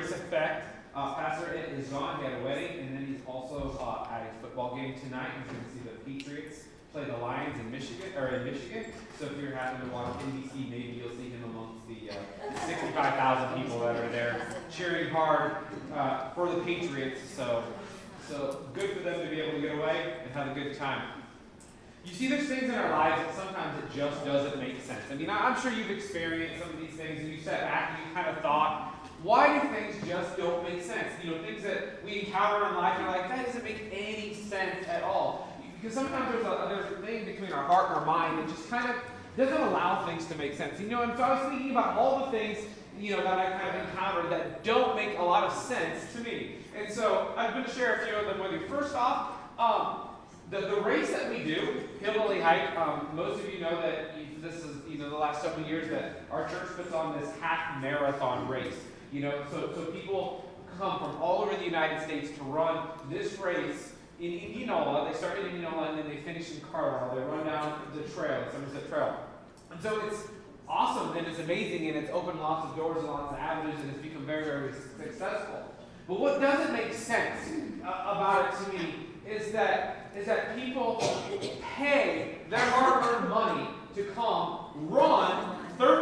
Grace Effect. Pastor Ed is gone. He had a wedding, and then he's also at a football game tonight. He's going to see the Patriots play the Lions in Michigan. So if you're happy to watch NBC, maybe you'll see him amongst the 65,000 people that are there cheering hard for the Patriots. So good for them to be able to get away and have a good time. You see, there's things in our lives that sometimes it just doesn't make sense. I mean, I'm sure you've experienced some of these things, and you sat back and you kind of thought, why do things just don't make sense? Things that we encounter in life, you're like, that doesn't make any sense at all. Because sometimes there's a thing between our heart and our mind that just kind of doesn't allow things to make sense. And so I was thinking about all the things, that I kind of encountered that don't make a lot of sense to me. And so I'm going to share a few of them with you. First off, the race that we do, Hillbilly Hike, most of you know that this is, the last several years that our church puts on this half marathon race. So people come from all over the United States to run this race in Indianola. They start in Indianola and then they finish in Carlisle. They run down the trail, the Somerset Trail. And so it's awesome and it's amazing and it's opened lots of doors and lots of avenues and it's become very, very successful. But what doesn't make sense about it to me is that people pay their hard-earned money to come run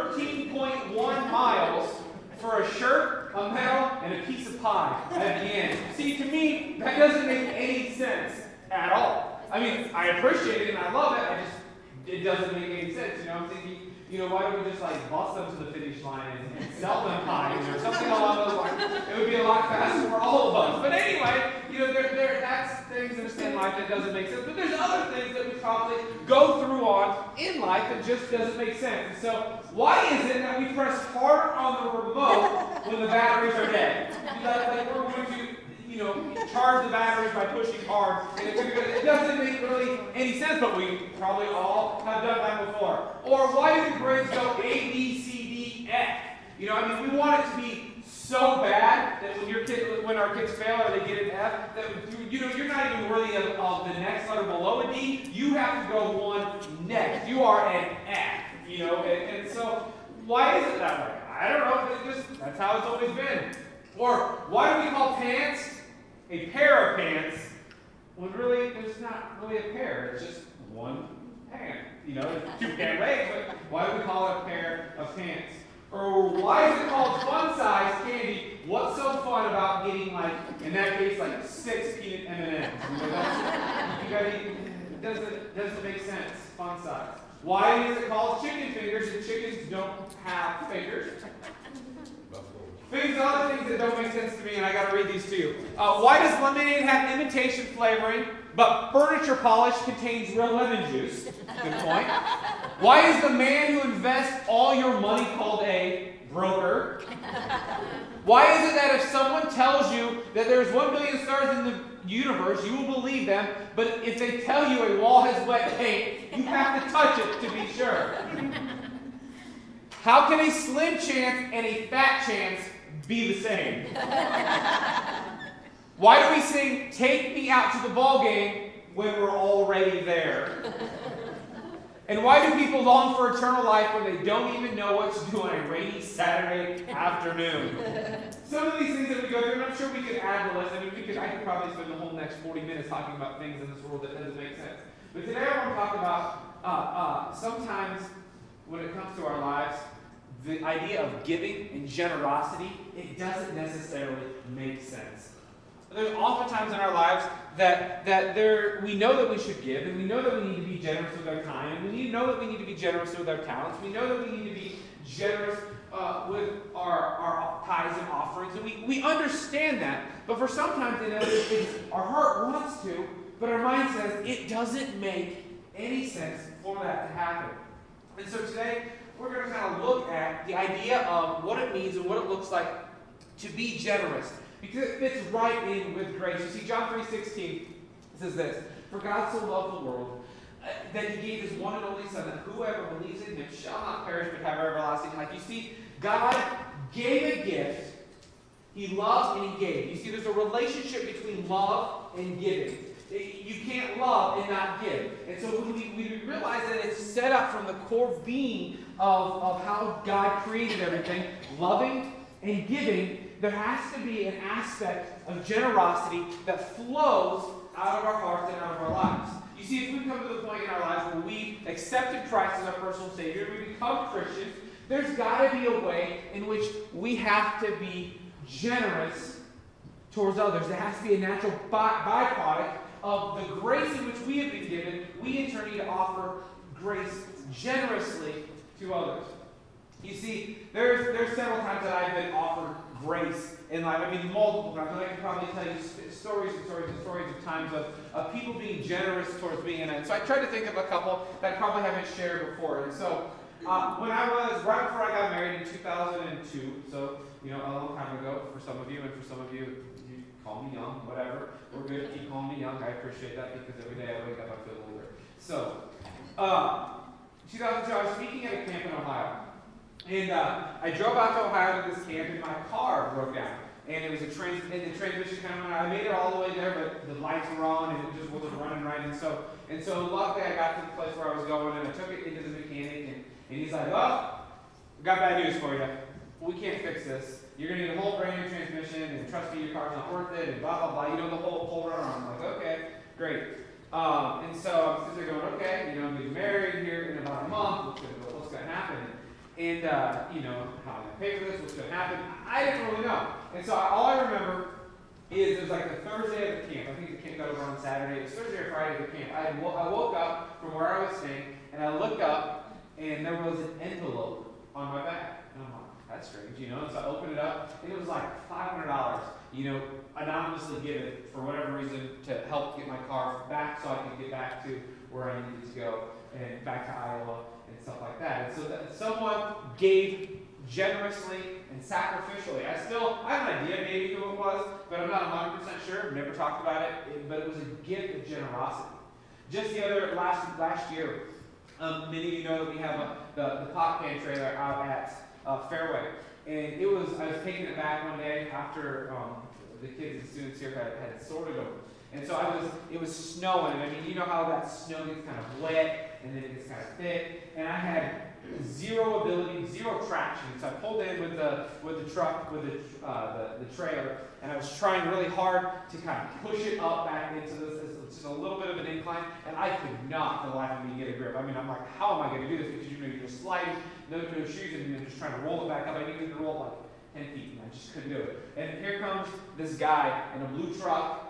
13.1 miles for a shirt, a medal, and a piece of pie at the end. See, to me, that doesn't make any sense at all. I mean, I appreciate it and I love it, it doesn't make any sense. I'm thinking, why don't we just bus them to the finish line and sell them pies or something along those lines? It would be a lot faster for all of us. But anyway, that's things in life that doesn't make sense. But there's other things that we probably go through on in life that just doesn't make sense. So why is it that we press harder on the remote when the batteries are dead? We're going to charge the batteries by pushing hard, and it doesn't make really any sense, but we probably all have done that before. Or why do the grades go A, B, C, D, F? We want it to be so bad that when our kids fail or they get an F, that you're not even worthy of the next letter below a D. You have to go one next. You are an F. And so why is it that way? I don't know. That's how it's always been. Or why do we call pants a pair of pants when really there's not really a pair? It's just one pant. Two pair legs, but why do we call it a pair of pants? Or why is it called fun size candy? What's so fun about getting in that case, 6 peanut M&Ms? It doesn't make sense. Fun size. Why is it called chicken fingers if chickens don't have fingers? Other things that don't make sense to me, and I got to read these to you. Why does lemonade have imitation flavoring, but furniture polish contains real lemon juice? Good point. Why is the man who invests all your money called a broker? Why is it that if someone tells you that there's 1 billion stars in the universe, you will believe them, but if they tell you a wall has wet paint, you have to touch it to be sure? How can a slim chance and a fat chance be the same? Why do we sing "Take Me Out to the Ball Game" when we're already there? And why do people long for eternal life when they don't even know what to do on a rainy Saturday afternoon? Some of these things that we go through, and I'm sure we could add the list. I could probably spend the whole next 40 minutes talking about things in this world that doesn't make sense. But today I want to talk about sometimes when it comes to our lives, the idea of giving and generosity, it doesn't necessarily make sense. There's oftentimes in our lives that we know that we should give, and we know that we need to be generous with our time, and we know that we need to be generous with our talents. We know that we need to be generous with our tithes and offerings, and we understand that. But for sometimes in other things, our heart wants to, but our mind says it doesn't make any sense for that to happen. And so today, we're going to kind of look at the idea of what it means and what it looks like to be generous. Because it fits right in with grace. You see, John 3:16 says this: "For God so loved the world that he gave his one and only Son, that whoever believes in him shall not perish but have everlasting life." You see, God gave a gift. He loved and he gave. You see, there's a relationship between love and giving. You can't love and not give. And so we realize that it's set up from the core being of how God created everything, loving and giving, there has to be an aspect of generosity that flows out of our hearts and out of our lives. You see, if we come to the point in our lives where we accepted Christ as our personal Savior, we become Christians, there's got to be a way in which we have to be generous towards others. There has to be a natural byproduct of the grace in which we have been given. We in turn need to offer grace generously to others. You see, there's several times that I've been offered grace in life. I mean, multiple times. And I can probably tell you stories of times of people being generous towards me. And so I tried to think of a couple that I probably haven't shared before. And so when I was, right before I got married in 2002, so, a long time ago for some of you, and for some of you, you call me young, whatever. We're good. Keep calling me young. I appreciate that because every day I wake up, I feel older. So, 2002, I was speaking at a camp in Ohio. And I drove out to Ohio to this camp, and my car broke down. And it was the transmission kind of went out. I made it all the way there, but the lights were on, and it just wasn't running right. And so luckily I got to the place where I was going, and I took it into the mechanic, and he's like, "Well, got bad news for you. We can't fix this. You're going to need a whole brand new transmission, and trust me, your car's not worth it, and blah, blah, blah." The whole runaround. I'm like, okay, great. And so I'm sitting there going, okay, I'm getting married here in about a month. What's going to happen? And, how am I going to pay for this? What's going to happen? I didn't really know. And so all I remember is it was like the Thursday of the camp. I think the camp got over on Saturday. It was Thursday or Friday of the camp. I woke up from where I was staying, and I looked up, and there was an envelope on my back. And I'm like, that's strange, And so I opened it up, and it was like $500, anonymously given for whatever reason to help get my car back so I could get back to where I needed to go and back to Iowa and stuff like that. And so that someone gave generously and sacrificially. I have an idea maybe who it was, but I'm not 100% sure. I've never talked about it, but it was a gift of generosity. Just last year, many of you know that we have the pop can trailer out at Fairway. And I was taking it back one day after the kids and students here had sorted them. And so it was snowing, and I mean, you know how that snow gets kind of wet, and then it gets kind of thick, and I had zero ability, zero traction. So I pulled in with the truck, with the trailer, and I was trying really hard to kind of push it up back into this just a little bit of an incline, and I could not, for the life of me, get a grip. I mean, I'm like, how am I going to do this? Because you're sliding, no shoes, and you're just trying to roll it back up. I needed to roll like 10 feet, and I just couldn't do it. And here comes this guy in a blue truck,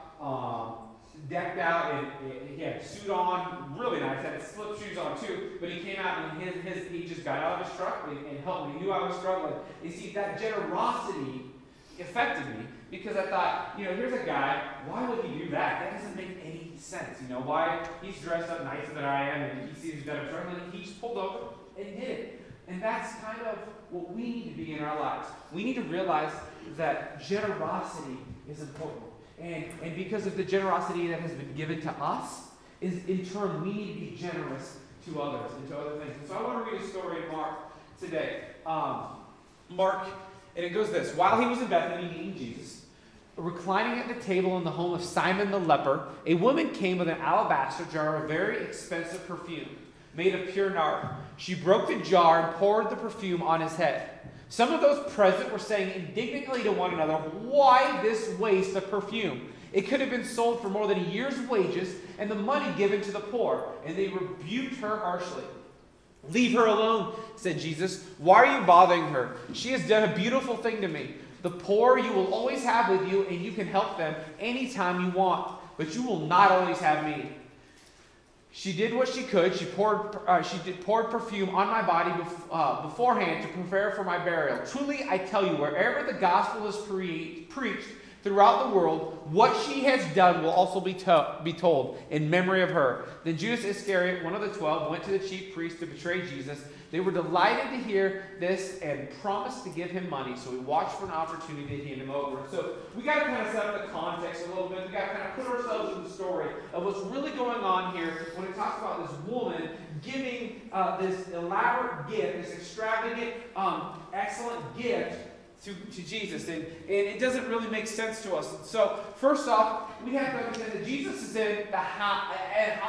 decked out, and he had a suit on, really nice, had slip shoes on too, but he came out and he just got out of his truck and helped me. He knew I was struggling. You see, that generosity affected me because I thought, here's a guy, why would he do that? That doesn't make any sense. Why he's dressed up nicer than I am, and he sees that I'm struggling, and he just pulled over and did it. And that's kind of what we need to be in our lives. We need to realize that generosity is important. And because of the generosity that has been given to us, is in turn we need to be generous to others and to other things. And so I want to read a story in Mark today. Mark, and it goes this: while he was in Bethany meeting Jesus, reclining at the table in the home of Simon the leper, a woman came with an alabaster jar of very expensive perfume made of pure nard. She broke the jar and poured the perfume on his head. Some of those present were saying indignantly to one another, "Why this waste of perfume? It could have been sold for more than a year's wages and the money given to the poor." And they rebuked her harshly. "Leave her alone," said Jesus. "Why are you bothering her? She has done a beautiful thing to me. The poor you will always have with you, and you can help them anytime you want. But you will not always have me. She did what she could. She poured perfume on my body beforehand to prepare for my burial. Truly, I tell you, wherever the gospel is preached throughout the world, what she has done will also be told in memory of her." Then Judas Iscariot, one of the 12, went to the chief priests to betray Jesus. They were delighted to hear this and promised to give him money. So we watched for an opportunity to hand him over. So we got to kind of set up the context a little bit. We got to kind of put ourselves in the story of what's really going on here when it talks about this woman giving this elaborate gift, this extravagant, excellent gift to Jesus. And it doesn't really make sense to us. So first off, we have to understand that Jesus is in the house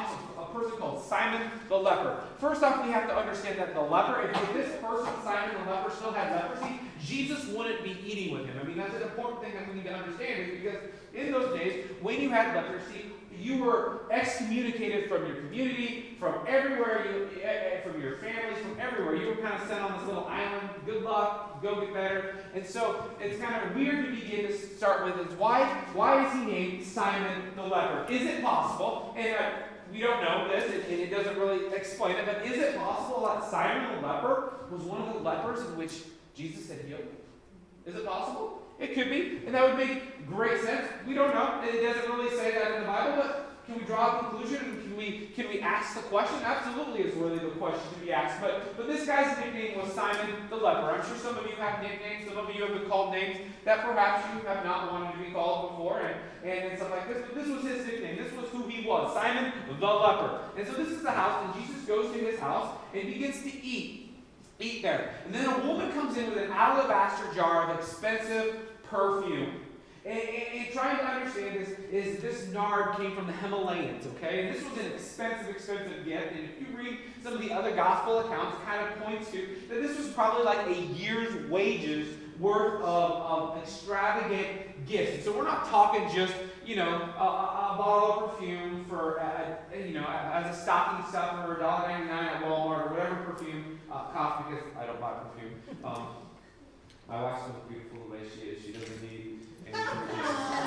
a person called Simon the leper. First off, we have to understand that the leper, if this person, Simon the leper, still had leprosy, Jesus wouldn't be eating with him. I mean, that's an important thing that we need to understand, is because in those days, when you had leprosy, you were excommunicated from your community, from everywhere, from your families, from everywhere. You were kind of sent on this little island. Good luck, go get better. And so it's kind of weird to begin to start with is why is he named Simon the leper? Is it possible, and we don't know this, and it doesn't really explain it, but is it possible that Simon the leper was one of the lepers in which Jesus had healed? Is it possible? It could be, and that would make great sense. We don't know. It doesn't really say that in the Bible, but can we draw a conclusion? Can we ask the question? Absolutely, it's worthy of a question to be asked. But this guy's nickname was Simon the leper. I'm sure some of you have nicknames. Some of you have been called names that perhaps you have not wanted to be called before, and stuff like this. But this was his nickname. This was who he was, Simon the leper. And so this is the house, and Jesus goes to his house and begins to eat there. And then a woman comes in with an alabaster jar of expensive perfume. And trying to understand this nard came from the Himalayas, okay? And this was an expensive gift. And if you read some of the other gospel accounts, it kind of points to that this was probably like a year's wages worth of extravagant gifts. And so we're not talking just, a bottle of perfume for, as a stocking stuffer or $1.99 at Walmart or whatever perfume costs, because I don't buy perfume. My wife's so beautiful the way she is. She doesn't need any perfume.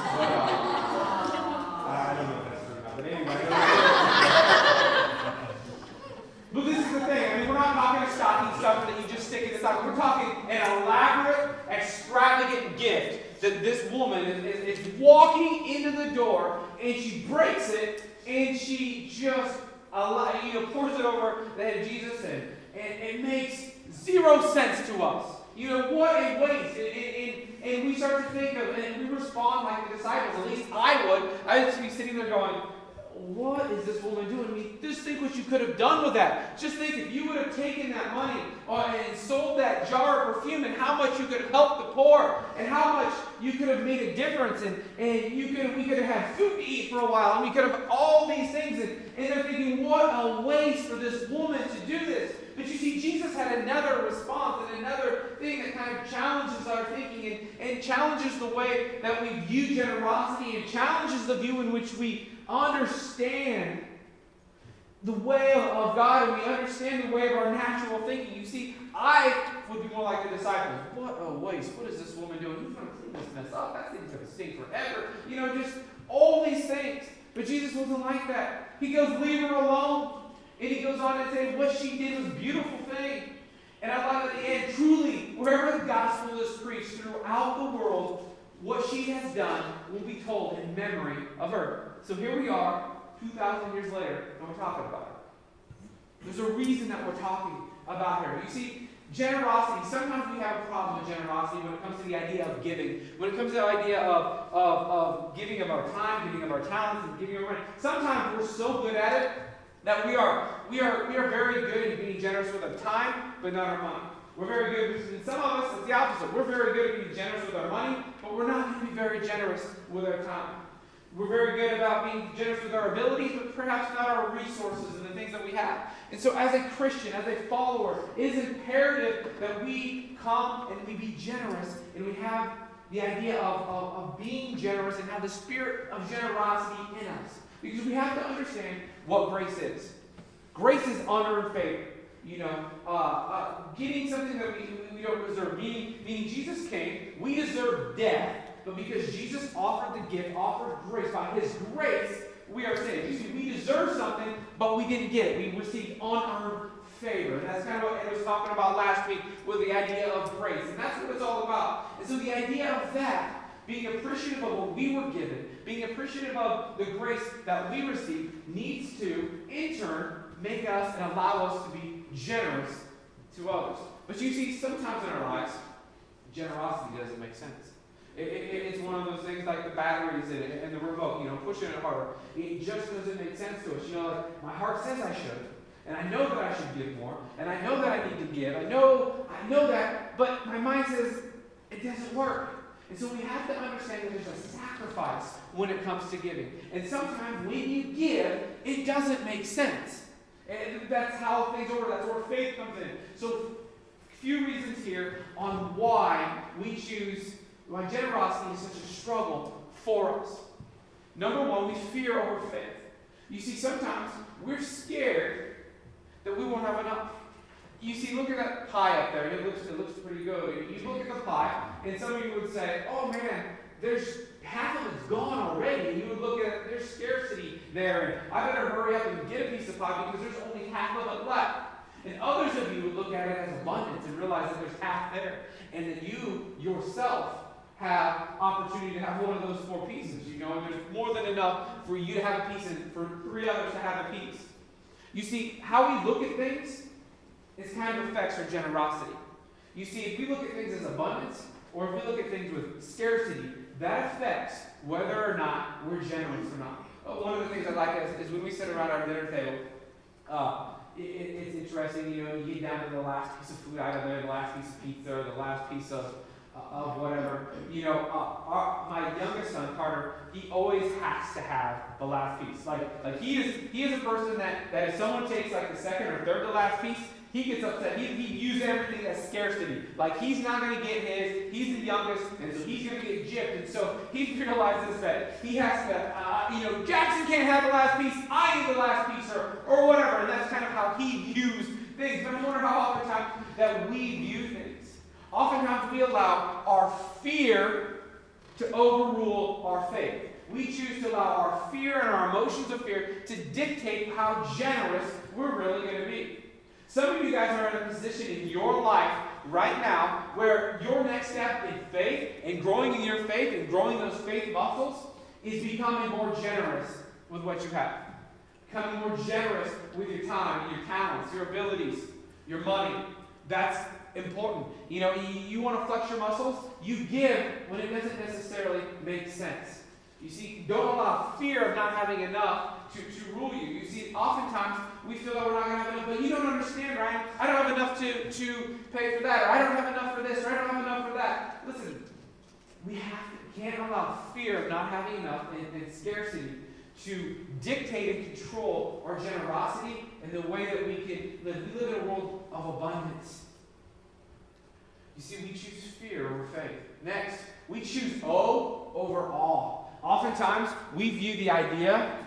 I don't know if that's true or not. But anyway. But this is the thing. I mean, we're not talking a stocking stuffer that you just stick in the stocking. We're talking an elaborate, extravagant gift that this woman is walking into the door, and she breaks it, and she just pours it over the head of Jesus, and it makes 0 sense to us. What a waste. And we start to think of, and we respond like the disciples, at least I would. I would just be sitting there going, what is this woman doing? I mean, just think what you could have done with that. Just think if you would have taken that money and sold that jar of perfume, and how much you could have helped the poor, and how much you could have made a difference, and we could have had food to eat for a while, and we could have all these things. And they're thinking, what a waste for this woman to do this. But you see, Jesus had another response and another thing that kind of challenges our thinking and challenges the way that we view generosity, and challenges the view in which we understand the way of God, and we understand the way of our natural thinking. You see, I would be more like the disciples. What a waste. What is this woman doing? Who's going to clean this mess up? That thing's going to stink forever. Just all these things. But Jesus wasn't like that. He goes, leave her alone. And he goes on and says, what she did was a beautiful thing. And I love at the end, truly, wherever the gospel is preached throughout the world, what she has done will be told in memory of her. So here we are, 2,000 years later, and we're talking about her. There's a reason that we're talking about her. You see, generosity, sometimes we have a problem with generosity when it comes to the idea of giving. When it comes to the idea of giving of our time, giving of our talents, and giving of our money. Sometimes we're so good at it that we are very good at being generous with our time, but not our money. We're very good, and some of us, it's the opposite. We're very good at being generous with our money, but we're not going to be very generous with our time. We're very good about being generous with our abilities, but perhaps not our resources and the things that we have. And so as a Christian, as a follower, it is imperative that we come and we be generous, and we have the idea of being generous and have the spirit of generosity in us. Because we have to understand what grace is. Grace is honor and favor. Getting something that we don't deserve. Meaning Jesus came, we deserve death, but because Jesus offered the gift, offered grace, by his grace, we are saved. You see, we deserve something, but we didn't get it. We received unearned favor. And that's kind of what Ed was talking about last week with the idea of grace. And that's what it's all about. And so the idea of that, being appreciative of what we were given, being appreciative of the grace that we received, needs to, in turn, make us and allow us to be generous to others. But you see, sometimes in our lives, generosity doesn't make sense. It's one of those things like the batteries and the remote, pushing it harder. It just doesn't make sense to us. Like my heart says I should, and I know that I should give more, and I know that I need to give. I know that, but my mind says it doesn't work. And so we have to understand that there's a sacrifice when it comes to giving. And sometimes when you give, it doesn't make sense. And that's how things work. That's where faith comes in. So a few reasons here on why generosity is such a struggle for us. Number one, we fear over faith. You see, sometimes we're scared that we won't have enough. You see, look at that pie up there. It looks pretty good. You look at the pie, and some of you would say, oh man, there's half of it's gone already. And you would look at it, there's scarcity there. And I better hurry up and get a piece of pie because there's only half of it left. And others of you would look at it as abundance and realize that there's half there. And that you yourself have opportunity to have one of those 4 pieces. You know, and there's more than enough for you to have a piece and for 3 others to have a piece. You see, how we look at things is kind of affects our generosity. You see, if we look at things as abundance, or if we look at things with scarcity, that affects whether or not we're generous or not. One of the things I like is when we sit around our dinner table, it's interesting, you know, you get down to the last piece of food item there, the last piece of pizza, or the last piece of whatever. You know, my youngest son, Carter, he always has to have the last piece. Like he is a person that if someone takes like the second or third to last piece, he gets upset. He views everything as scarcity. Like he's not going to get his. He's the youngest, and so he's going to get gypped. And so he realizes that he has to, Jackson can't have the last piece. I need the last piece, or whatever. And that's kind of how he views things. But I wonder how oftentimes that we view things. Oftentimes we allow our fear to overrule our faith. We choose to allow our fear and our emotions of fear to dictate how generous we're really going to be. Some of you guys are in a position in your life right now where your next step in faith and growing in your faith and growing those faith muscles is becoming more generous with what you have. Becoming more generous with your time, your talents, your abilities, your money. That's important. You know, you want to flex your muscles, you give when it doesn't necessarily make sense. You see, don't allow fear of not having enough to rule you. You see, oftentimes we feel that we're not going to have enough, but you don't understand, Ryan. I don't have enough to pay for that, or I don't have enough for this, or I don't have enough for that. Listen, we can't allow fear of not having enough and scarcity to dictate and control our generosity and the way that we can live. We live in a world of abundance. You see, we choose fear over faith. Next, we choose O over awe. Oftentimes, we view the idea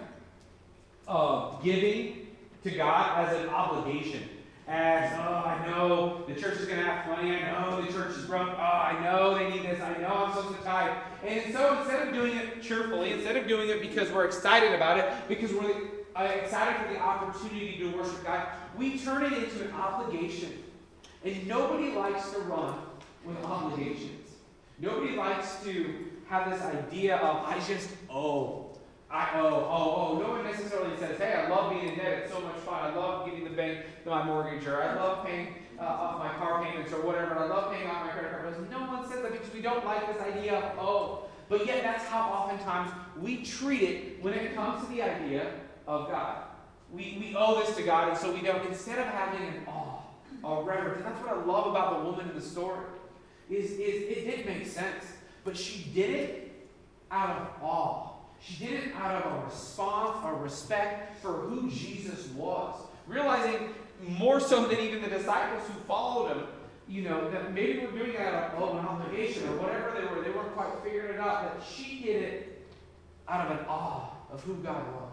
of giving to God as an obligation. As, I know the church is going to have plenty. I know the church is broke. I know they need this. I know I'm supposed to tithe. And so instead of doing it cheerfully, instead of doing it because we're excited about it, because we're excited for the opportunity to worship God, we turn it into an obligation. And nobody likes to run with obligations. Nobody likes to have this idea of, I just owe. I owe. No one necessarily says, hey, I love being in debt. It's so much fun. I love getting the bank to my mortgage, or I love paying off my car payments, or whatever. I love paying off my credit card bills. No one says that because we don't like this idea of owe. But yet that's how oftentimes we treat it when it comes to the idea of God. We owe this to God, and so we don't. Instead of having an awe, a reverence, and that's what I love about the woman in the story, is it didn't make sense. But she did it out of awe. She did it out of a response, a respect for who Jesus was. Realizing more so than even the disciples who followed him, that maybe we're doing it out of an obligation or whatever they weren't quite figuring it out, that she did it out of an awe of who God was.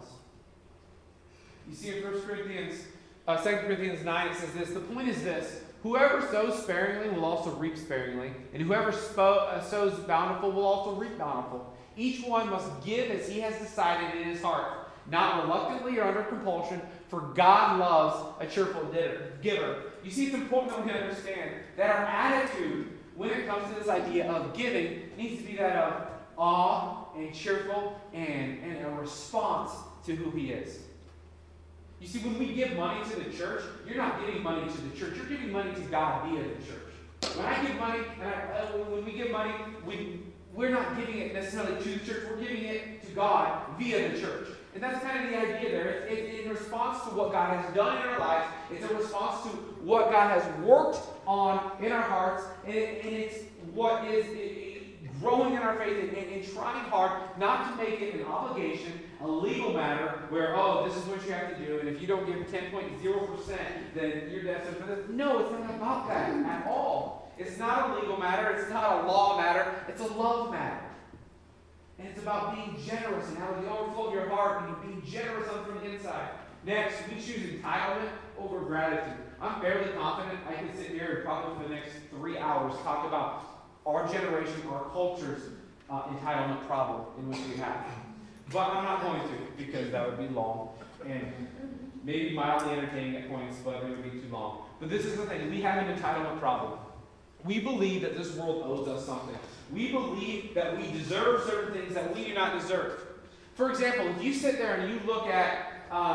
You see in 2 Corinthians 9, it says this, the point is this, whoever sows sparingly will also reap sparingly, and whoever sows bountiful will also reap bountiful. Each one must give as he has decided in his heart, not reluctantly or under compulsion, for God loves a cheerful giver. You see, it's important that we understand that our attitude when it comes to this idea of giving needs to be that of awe and cheerful and a response to who he is. You see, when we give money to the church, you're not giving money to the church. You're giving money to God via the church. When I give money, when we give money, we're not giving it necessarily to the church. We're giving it to God via the church. And that's kind of the idea there. It's in response to what God has done in our lives. It's a response to what God has worked on in our hearts. And it's what is growing in our faith and trying hard not to make it an obligation, a legal matter where, oh, this is what you have to do, and if you don't give 10.0%, then you're destined for this. No, it's not about that at all. It's not a legal matter. It's not a law matter. It's a love matter. And it's about being generous and out of the overflow of your heart and being generous from the inside. Next, we choose entitlement over gratitude. I'm fairly confident I can sit here and probably for the next 3 hours talk about our generation, our culture's entitlement problem in which we have. But I'm not going to, because that would be long and maybe mildly entertaining at points, but it would be too long. But this is the thing. We have an entitlement problem. We believe that this world owes us something. We believe that we deserve certain things that we do not deserve. For example, if you sit there and you look at,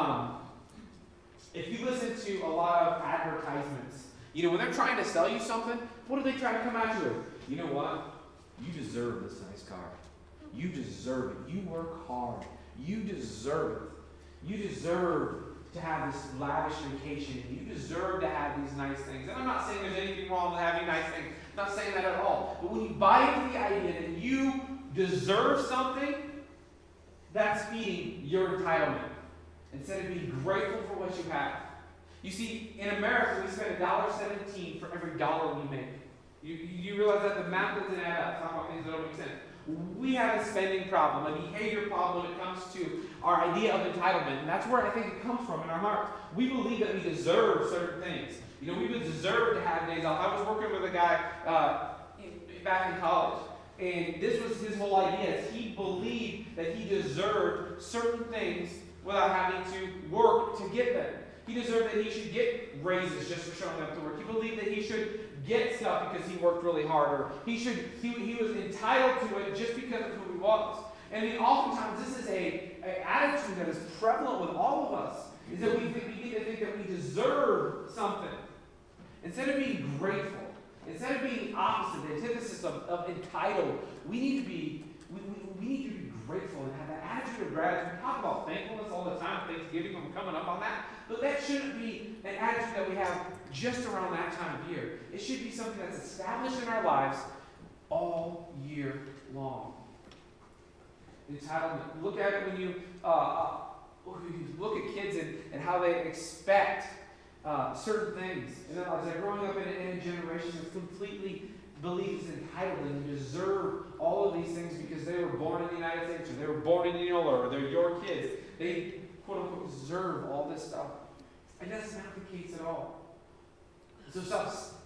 if you listen to a lot of advertisements, when they're trying to sell you something, what do they try to come at you with? You know what? You deserve this nice car. You deserve it. You work hard. You deserve it. You deserve to have this lavish vacation. You deserve to have these nice things. And I'm not saying there's anything wrong with having nice things. I'm not saying that at all. But when you buy into the idea that you deserve something, that's feeding your entitlement instead of being grateful for what you have. You see, in America, we spend $1.17 for every dollar we make. You realize that the math doesn't add up. Talk about things that don't make sense. We have a spending problem, a behavior problem when it comes to our idea of entitlement. And that's where I think it comes from in our hearts. We believe that we deserve certain things. We would deserve to have days off. I was working with a guy back in college. And this was his whole idea. Is he believed that he deserved certain things without having to work to get them. He deserved that he should get raises just for showing up to work. He believed that he should get stuff because he worked really hard, or he was entitled to it just because of who he was. And oftentimes this is a attitude that is prevalent with all of us, is that we begin to think that we deserve something. Instead of being grateful, instead of being the opposite, the antithesis of entitled, we need to be grateful and have that attitude of gratitude. We talk about thankfulness all the time, Thanksgiving, I'm coming up on that. But that shouldn't be an attitude that we have just around that time of year. It should be something that's established in our lives all year long. Entitlement. Look at it when you look at kids and how they expect certain things. And then as they're growing up in a generation that's completely believes entitled and deserve all of these things because they were born in the United States, or they were born in Neola, or they're your kids. They, quote unquote, deserve all this stuff. And that's not the case at all. So stop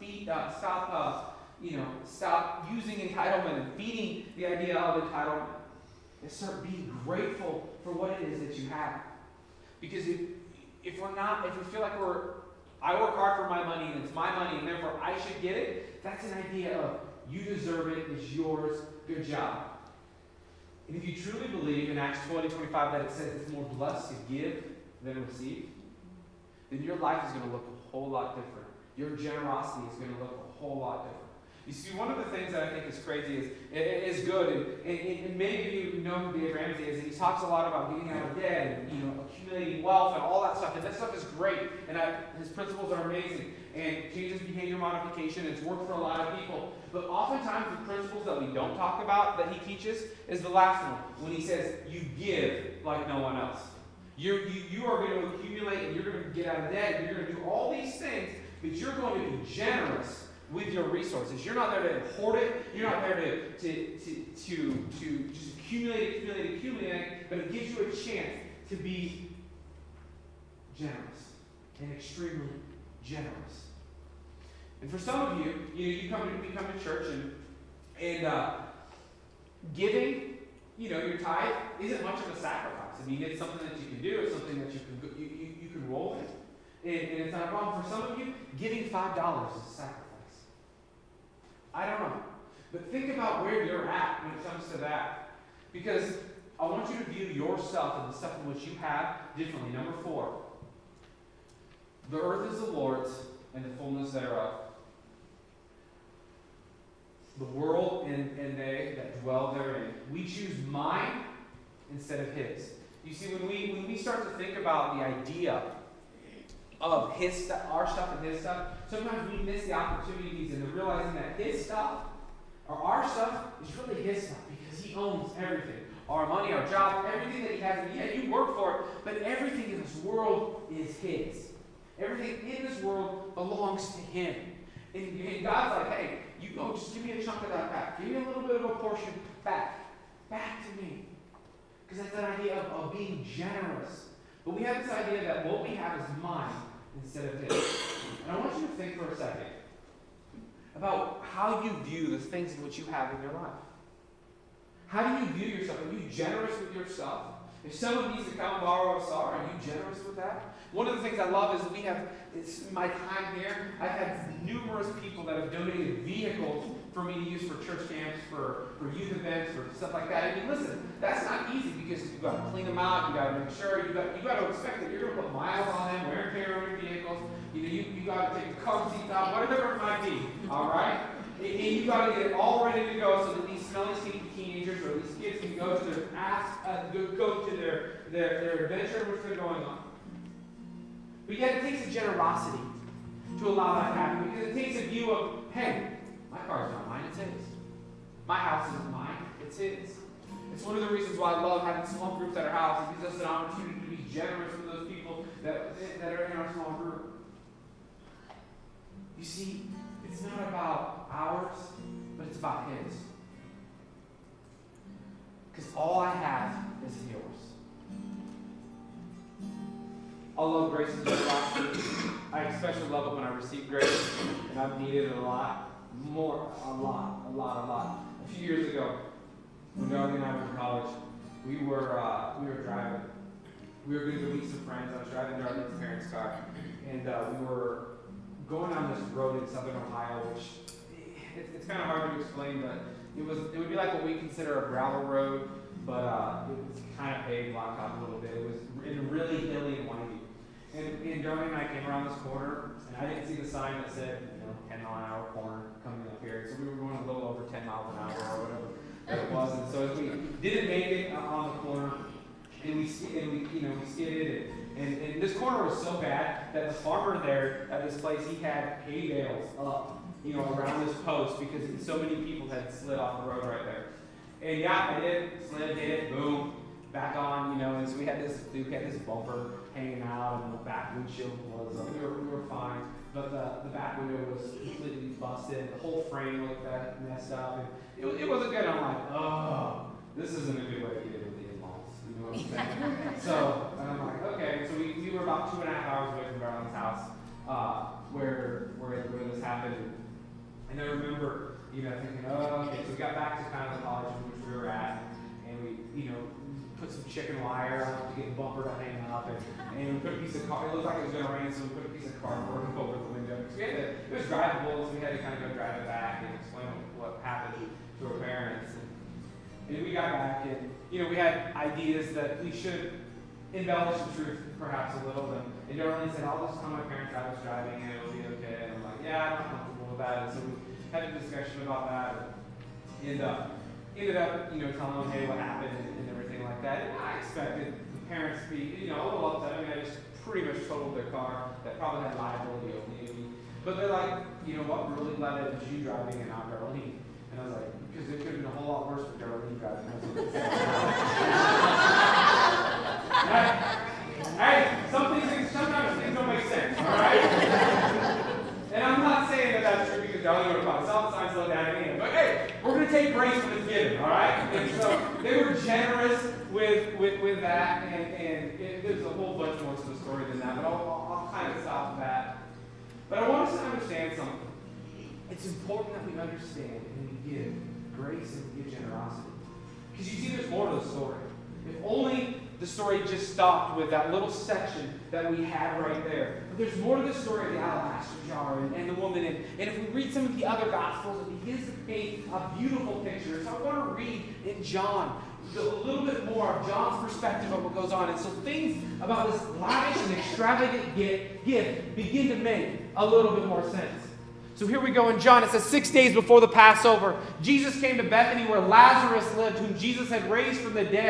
using entitlement and feeding the idea of entitlement. And start being grateful for what it is that you have. Because if we feel like I work hard for my money and it's my money and therefore I should get it, that's an idea of you deserve it, it's yours, good job. And if you truly believe in Acts 20:25 that it says it's more blessed to give than receive, then your life is going to look a whole lot different. Your generosity is going to look a whole lot different. You see, one of the things that I think is crazy is good, and many of you know who Dave Ramsey is, and he talks a lot about getting out of debt and accumulating wealth and all that stuff, and that stuff is great, and his principles are amazing, and changes behavior modification, it's worked for a lot of people. But oftentimes the principles that we don't talk about that he teaches is the last one, when he says, you give like no one else. You are going to accumulate, and you're going to get out of debt, and you're going to do all these things, but you're going to be generous with your resources. You're not there to hoard it. You're not there to just accumulate, but it gives you a chance to be generous and extremely generous. And for some of you, we come to church and giving, your tithe isn't much of a sacrifice. I mean, it's something that you can do. It's something that you can roll in, and it's not a problem. For some of you, giving $5 is a sacrifice. I don't know. But think about where you're at when it comes to that. Because I want you to view yourself and the stuff in which you have differently. Number 4. The earth is the Lord's and the fullness thereof. The world and they that dwell therein. We choose mine instead of his. You see, when we start to think about the idea of his stuff, our stuff and his stuff, sometimes we miss the opportunities and the realizing that his stuff Our stuff is really his stuff because he owns everything. Our money, our job, everything that he has. And yeah, you work for it, but everything in this world is his. Everything in this world belongs to him. And God's like, hey, you go, just give me a chunk of that back. Give me a little bit of a portion back. Back to me. Because that's that idea of being generous. But we have this idea that what we have is mine instead of his. And I want you to think for a second about how you view the things in which you have in your life. How do you view yourself? Are you generous with yourself? If someone needs to come and borrow a star, are you generous with that? One of the things I love is that we have, it's my time here, I've had numerous people that have donated vehicles for me to use for church camps, for youth events, for stuff like that. I mean, listen, that's not easy because you've got to clean them out, you've got to make sure, you've got to expect that you're going to put miles on them, wear and tear on your vehicles, you got to take the car seats out, whatever it might be, all right? And you got to get it all ready to go so that these smelly, stinky teenagers or these kids can go to their adventure which they're going on. But yet it takes a generosity to allow that to happen because it takes a view of, hey, my car's not mine, it's his. My house isn't mine, it's his. It's one of the reasons why I love having small groups at our house. It gives us an opportunity to be generous with those people that are in our small group. You see, it's not about ours, but it's about his. Because all I have is yours. I love grace and generosity. I especially love it when I receive grace, and I've needed it a lot. A lot. A few years ago, when Darlene and I were in college, we were driving. We were going to go meet some friends. I was driving Darlene's parents' car, and we were going on this road in southern Ohio, which it's kind of hard to explain, but it would be like what we consider a gravel road, but it was kind of paved, blocked off a little bit. It was really hilly and windy. And Darlene and I came around this corner, and I didn't see the sign that said, 10-mile-an-hour corner coming up here. So we were going a little over 10 miles an hour or whatever that it was. And so as we didn't make it on the corner, and we skidded, and this corner was so bad that the farmer there at this place, he had hay bales up, around this post because so many people had slid off the road right there. And yeah, I did, slid, hit it, boom, back on, and so we had this bumper hanging out, and the back windshield was, we were fine, but the back window was completely busted, the whole frame looked messed up, and it wasn't good. I'm like, oh, this isn't a good way to get in with the in-laws, you know what I'm saying? So, and I'm like, okay, so we were about 2.5 hours away from Darlene's house, where this happened, and I remember, thinking, oh, okay, so we got back to kind of the college in which we were at, and we, put some chicken wire on to get the bumper to hang up, and we put a piece of car. It looked like it was going to rain, so we put a piece of cardboard over the window. So it was drivable, so we had to kind of go drive it back and explain what happened to our parents. And we got back, and we had ideas that we should embellish the truth perhaps a little. And Darlene said, "I'll just tell my parents I was driving, and it'll be okay." And I'm like, "Yeah, I'm not comfortable with that." And so we had a discussion about that, and ended up, telling them, "Hey, what happened?" and everything like that. And I expected the parents to be, a little upset. I mean, I just pretty much totaled their car. That probably had liability only. But they're like, what, we're really glad that it was you driving and not Darlene. And I was like, because it could have been a whole lot worse with Darlene driving. Hey, sometimes things don't make sense, all right? And I'm not saying that that's true because Darlene would have probably saw the sign, slow down again. But hey, we're going to take grace when it's given, all right? And so they were generous with that, and there's a whole bunch more to the story than that, but I'll kind of stop that. But I want us to understand something. It's important that we understand and we give grace and we give generosity. Because you see, there's more to the story. If only the story just stopped with that little section that we had right there. But there's more to the story of the alabaster jar and the woman. And if we read some of the other Gospels, it begins to paint a beautiful picture. So I want to read in John a little bit more of John's perspective of what goes on. And so things about this lavish and extravagant gift begin to make a little bit more sense. So here we go in John. It says, 6 days before the Passover, Jesus came to Bethany where Lazarus lived, whom Jesus had raised from the dead.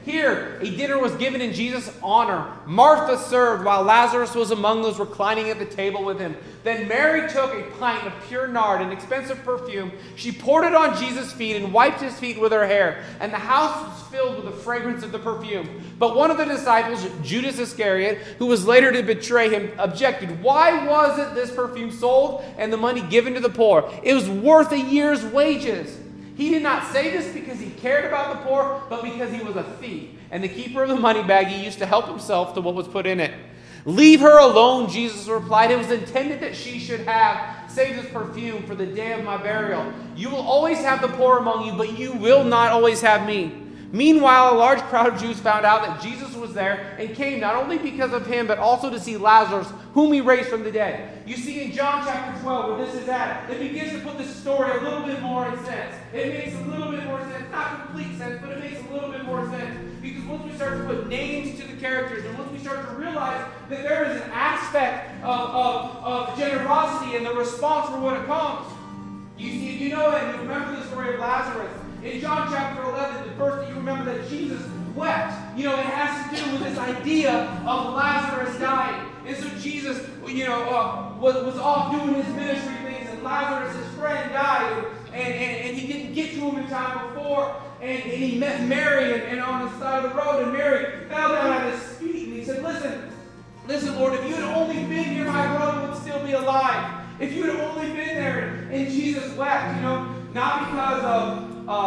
Here, a dinner was given in Jesus' honor. Martha served while Lazarus was among those reclining at the table with him. Then Mary took a pint of pure nard, an expensive perfume. She poured it on Jesus' feet and wiped his feet with her hair. And the house was filled with the fragrance of the perfume. But one of the disciples, Judas Iscariot, who was later to betray him, objected. Why wasn't this perfume sold and the money given to the poor? It was worth a year's wages. He did not say this because he cared about the poor, but because he was a thief. And the keeper of the money bag, he used to help himself to what was put in it. Leave her alone, Jesus replied. It was intended that she should have saved this perfume for the day of my burial. You will always have the poor among you, but you will not always have me. Meanwhile, a large crowd of Jews found out that Jesus was there and came not only because of him, but also to see Lazarus, whom he raised from the dead. You see in John chapter 12, where this is at, it begins to put this story a little bit more in sense. It makes a little bit more sense. Not complete sense, but it makes a little bit more sense. Because once we start to put names to the characters, and once we start to realize that there is an aspect of generosity and the response for what it comes. You see, you know it, and you remember the story of Lazarus. In John chapter 11, the verse that you remember that Jesus wept, it has to do with this idea of Lazarus dying. And so Jesus, was off doing his ministry things, and Lazarus, his friend, died, and he didn't get to him in time before, and he met Mary and on the side of the road, and Mary fell down at his feet, and he said, Listen, Lord, if you had only been here, my brother would still be alive. If you had only been there. And Jesus wept, not because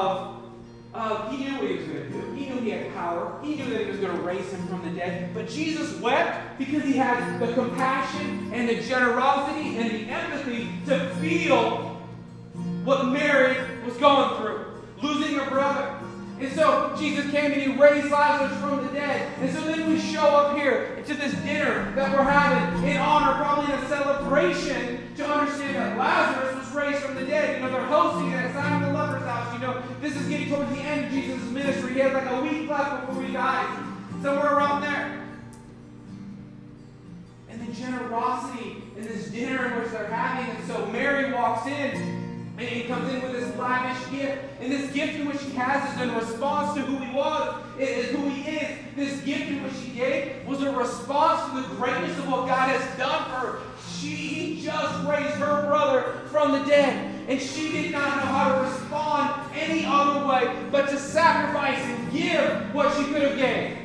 he knew what he was going to do. He knew he had power. He knew that he was going to raise him from the dead. But Jesus wept because he had the compassion and the generosity and the empathy to feel what Mary was going through, losing her brother. And so Jesus came and he raised Lazarus from the dead. And so then we show up here to this dinner that we're having in honor, probably in a celebration, to understand that Lazarus was raised from the dead. They're hosting it at Simon the Leper's house. This is getting towards the end of Jesus' ministry. He has like a week left before he dies. Somewhere around there. And the generosity in this dinner in which they're having. And so Mary walks in. And he comes in with this lavish gift. And this gift in which he has is in response to who he was, is who he is. This gift in which he gave was a response to the greatness of what God has done for her. He just raised her brother from the dead. And she did not know how to respond any other way but to sacrifice and give what she could have gave.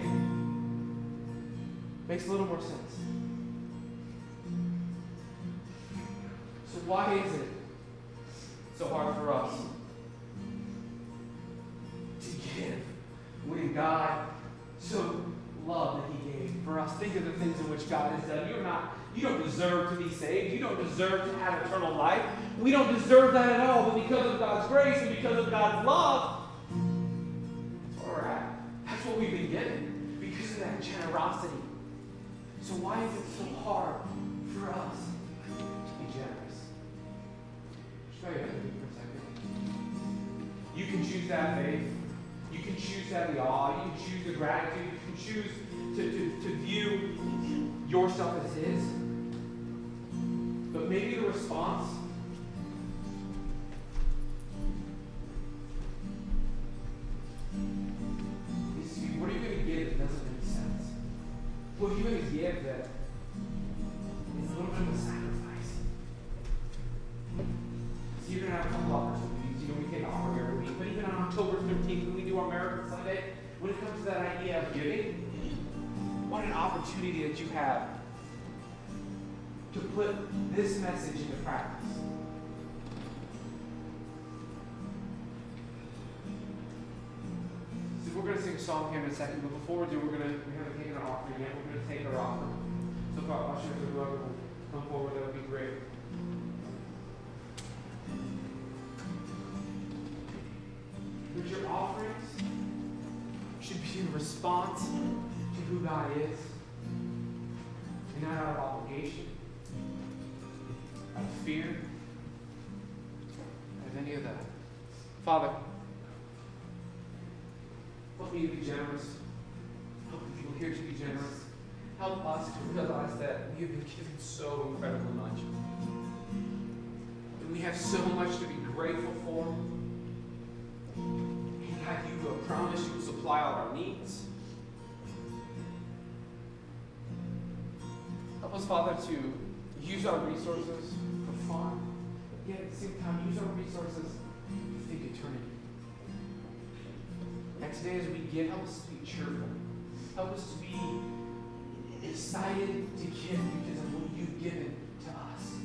Makes a little more sense. So why is it so hard for us to give when God so loved that he gave for us? Think of the things in which God has done. You don't deserve to be saved. You don't deserve to have eternal life. We don't deserve that at all, but because of God's grace and because of God's love, that's where we're at. That's what we've been given because of that generosity. So why is it so hard for us to be generous? Just bow your head with me for a second. You can choose to have faith. You can choose to have the awe. You can choose the gratitude. You can choose to view yourself as his. But maybe the response is, what are you going to give that doesn't make sense? What are you going to give that is a little bit of a sacrifice? So you're going to have a couple opportunities. We take an offer every week, but even on October 15th, when we do our Miracle Sunday, when it comes to that idea of giving, what an opportunity that you have to put this message into practice. So we're going to sing a song here in a second, but before we do, we haven't taken our offering yet. We're going to take our offering. So if our ushers or whoever will come forward, that would be great. But your offerings should be in response to who God is, and not out of obligation, out of fear, out of any of that. Father, help me to be generous. Help the people here to be generous. Help us to realize that we have been given so incredibly much. And we have so much to be grateful for. And God, you have promised you will supply all our needs. Help us, Father, to use our resources for fun, yet at the same time use our resources to think eternity. And today as we give, help us to be cheerful. Help us to be excited to give because of what you've given to us.